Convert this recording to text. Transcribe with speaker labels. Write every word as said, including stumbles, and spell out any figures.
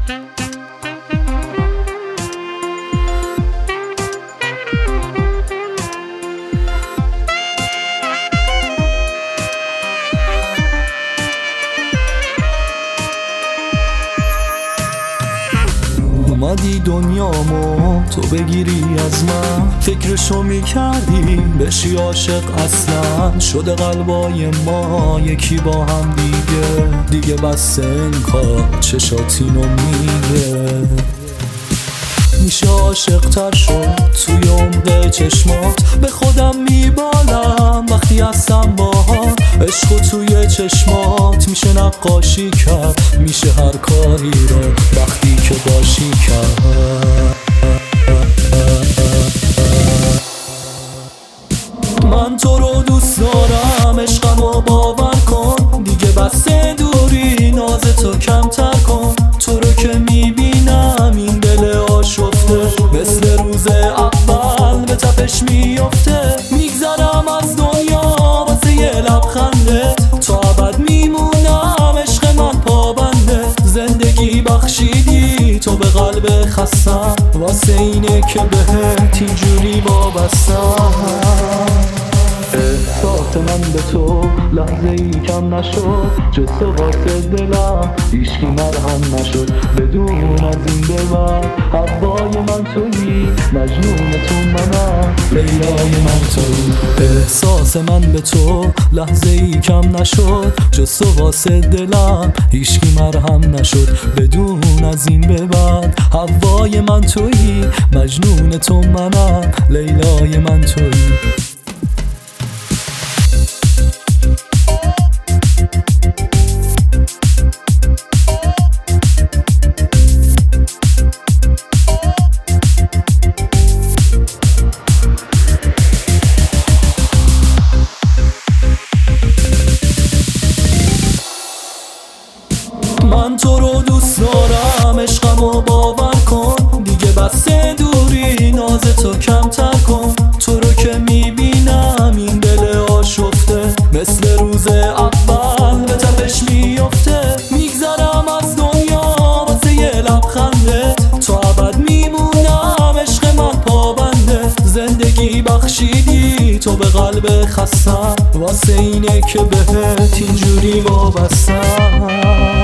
Speaker 1: اومدی دنیامو تو بگیری از من، فکرشو میکردی بشی عاشق، اصلا شده قلبای ما یکی با هم دیگه. دیگه بس این کار چشاتینو میگه، میشه عاشق تر شد توی عمق چشمات. به خودم میبالم وقتی هستم باهات، عشق توی چشمات میشه نقاشی کرد، میشه هر کاری رو وقتی که باشی کرد. من تو رو دوست دارم، عشقمو باور کن، دیگه بس دوری ناز تو کمتر کن. تو رو که میبینم این دل آشفته، مثل روز اول به تپش میفته. میگذرم از دنیا واسه یه لبخندت، تا ابد میمونم عشق من پابنده. زندگی بخشیدی تو به قلب خستم، واسه اینه که بهت اینجوری وابستم. احساس من به تو لحظه ای کم نشد، جز تو واسه دلم هیچکی مرهم نشد. بدون از این به بعد هوای من تویی، مجنون تو منم، لیلای من تویی. احساس من به تو لحظه ای کم نشد، جز تو واسه دلم هیچکی مرهم نشد. بدون از این به بعد هوای من تویی، مجنون تو منم، لیلای من تویی. من تو رو دوست دارم، عشقمو باور کن، دیگه بس دوری ناز تو کمتر کن. تو رو که میبینم این دل آشفته، مثل روز اول به تپش میفته. میگذرم از دنیا واسه یه لبخندت، تا ابد میمونم عشق من پابنده. زندگی بخشیدی تو به قلب خستم، واسه اینه که بهت اینجوری وابستم.